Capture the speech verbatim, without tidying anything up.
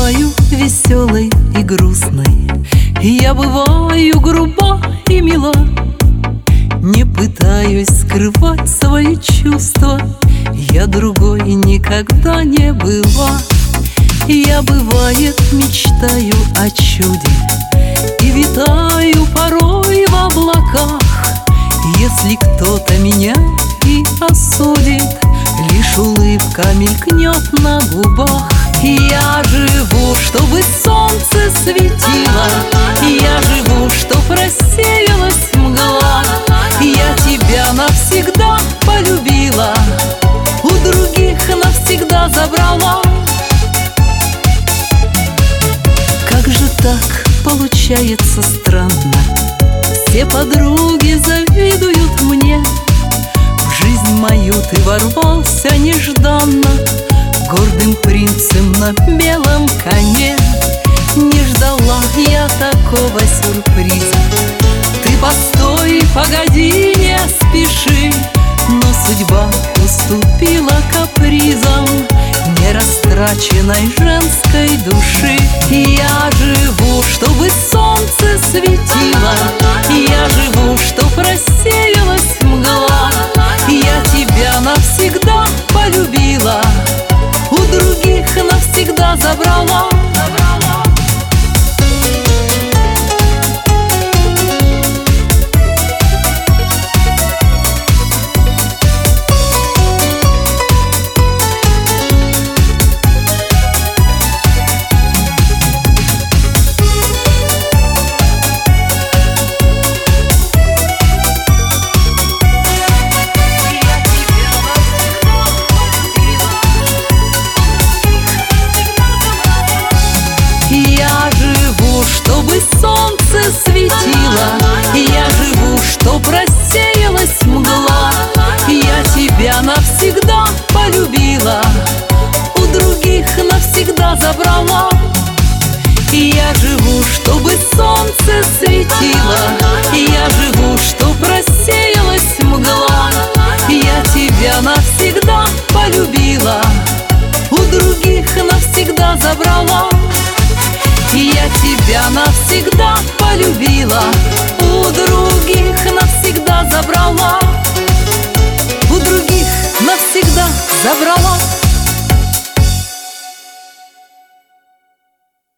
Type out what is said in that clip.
бываю веселой и грустной, я бываю груба и мила. Не пытаюсь скрывать свои чувства, я другой никогда не была. Я, бывает, мечтаю о чуде и витаю порой в облаках. Если кто-то меня и осудит, лишь улыбка мелькнет на губах. Я живу, чтобы солнце светило, я живу, чтоб рассеялась мгла. Я тебя навсегда полюбила, у других навсегда забрала. Как же так получается странно, все подруги завидуют мне. В жизнь мою ты ворвался нежданно, гордым принцем на белом коне. Не ждала я такого сюрприза. Ты постой, погоди, не спеши, но судьба уступила капризам нерастраченной женской души. Я живу, чтобы солнце светило, я живу, чтоб рассеялась мгла. Я тебя навсегда полюбила, у других навсегда забрала. Чтобы солнце светило, я живу, чтоб рассеялась мгла. Я тебя навсегда полюбила, у других навсегда забрала. Я живу, чтобы солнце светило, я живу, чтоб рассеялась мгла. Я тебя навсегда полюбила, у других навсегда забрала. Я тебя навсегда